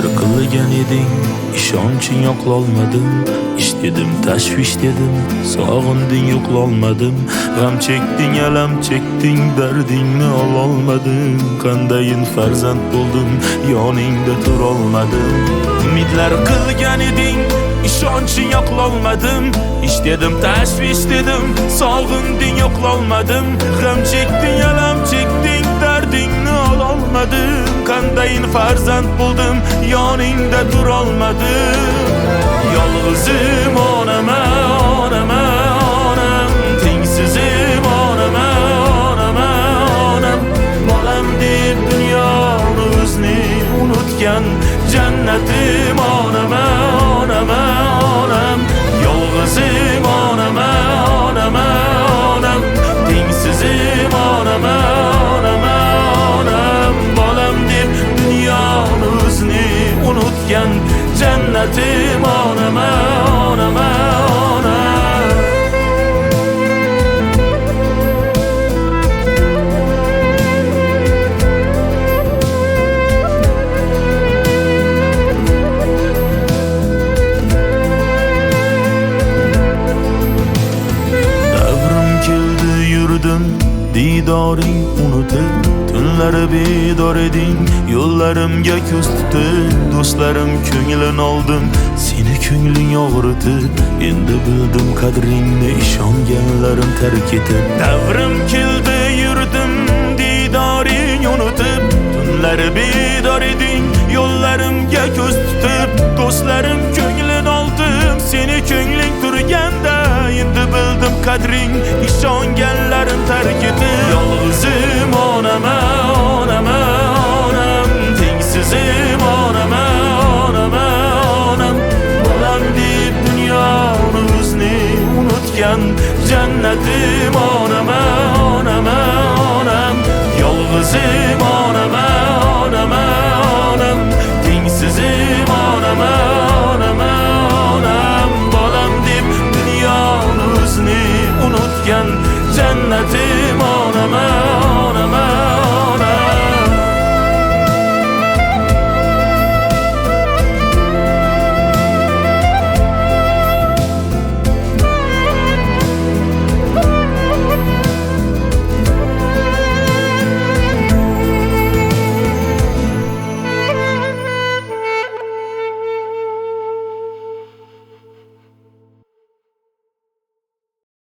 Umidlar qilgan eding, ishonching yo'qlolmadim. Ish dedim, tashvish dedim, sog'inding yo'qlolmadim. G'am chekding, alam chekding, dardingni ololmadim. Qandayin farzand bo'ldim, yoningda turolmadim. Umidlar qilgan eding, ishonching yo'qlolmadim. Ish dedim, tashvish dedim, sog'inding yo'qlolmadim. G'am chekding, alam chekding, dardingni ololmadim. Qandayin farzand bo'ldim, yoningda turolmadim. Yolg'izim onama, onama, onam, tengsizim onama, onama, onam. Bolam deb dunyoni o'zni unutgan jannatim onama, onama, onam. Yolg'izim onama, onama, onam, tengsizim onama, onama, onam. Bolam deb dunyoni o'zni unutgan jannatim onama, onama, onam. Davrim keldi yurdim, didoring unutib. Tunlari bedor eding, yo'llarimga ko'z tutib. Do'stlarim ko'nglin oldim, seni ko'ngling og'ritib. Endi bildim qadringni, ishonganlarim tark etib. Davrim keldi yurdim, didoring unutib. Tunlari bedor eding, yo'llarimga ko'z tutib. Do'stlarim ko'nglin oldim, seni ko'ngling turganda. Endi bildim qadring, ishonganlarim tark etib. Yolg'izim onama, onama,